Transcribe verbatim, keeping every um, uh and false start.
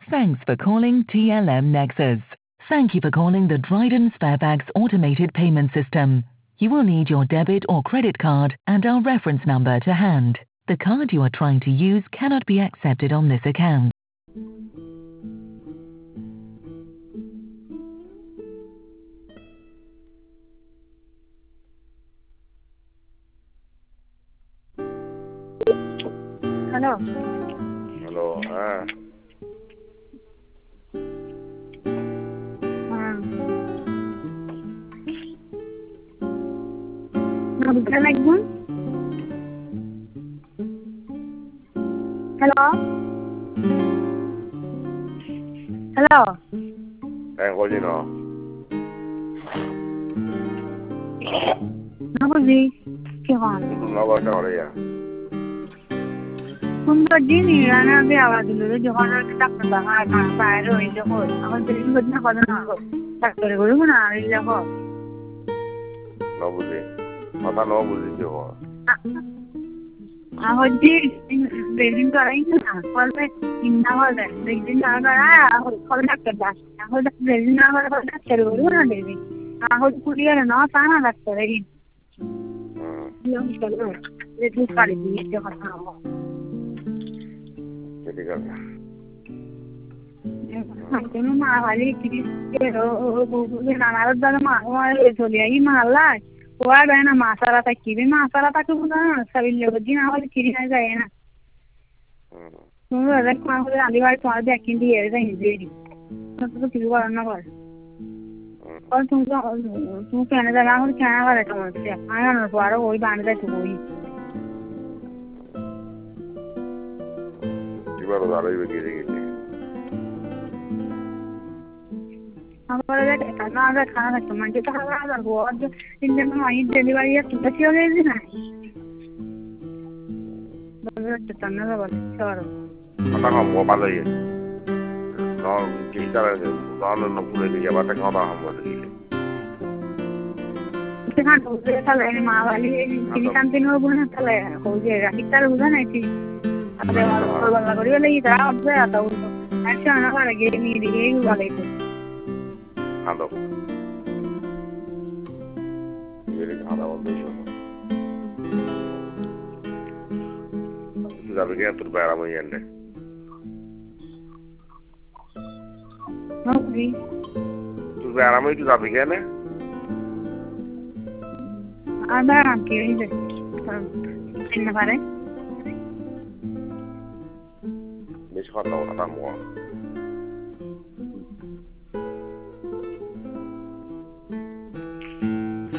Thanks for calling T L M Nexus. Thank you for calling the Dryden Sparebags automated payment system. You will need your debit or credit card and our reference number to hand. The card you are trying to use cannot be accepted on this account. Hello. Hello, ah. Number like one. Hello. Hello. Em có gì nó? Nó có gì? Kêu hòn. Nó có sao đây à? Không có gì nữa, nó bị ảo rồi, जो हमारा किताब में बाहर कहाँ बाहर हो इधर हो, अगर दिल्ली में ना करना ना हो, डॉक्टर को बोलो ना इधर हो. Nó bùi gì? Mà ta nó bùi gì chưa hả? À, hồi đi, Beijing có anh nữa, hồi đấy, India hồi đấy, Beijing nào có à, hồi hồi doctor đó, hồi đó Beijing nào có hồi doctor को बोलो ना Beijing, à hồi courier ना साना doctor है, ये हम चलो, ये तो सारी चीज़ जो करना हो. Jadi kan? Aku mah kali kiri kero, bukan anak dalam mah, orang itu dia ini malah, orang ada na masalah tak kiri, masalah tak tu bukan, sabil lewat di na kali kiri aja ya na. Mungkin ada kau ada andi baru tuh ada akin dia ada ini, tapi tu kiri orang na kau. Kalau tu tu kena ada lah, kalau kena ada tu macam, ayah na suara woi bandar tu woi. Baru ada lagi begini. Aku ada karena ada karena cuma kita ada buat ini memang ini delivery itu pasti ada di sana. Baru kita nana baru sekarang. Mata kamu apa lagi? Nó kita lagi, nó nó boleh dia mata kamu apa lagi? Kita tu kita lagi mawali ini kan tino bukan kita lagi, kau je kita bukan nanti. Ada orang lagi lagi dah apa ya tahu. Asyik anak lagi ni dia juga lagi. Halo. Jadi ada orang tu. Sudah begini terbayar apa yang ni? Okey. Terbayar apa itu sudah begini? Ada orang kiri je. Ini apa ni? Besok tahu ada semua.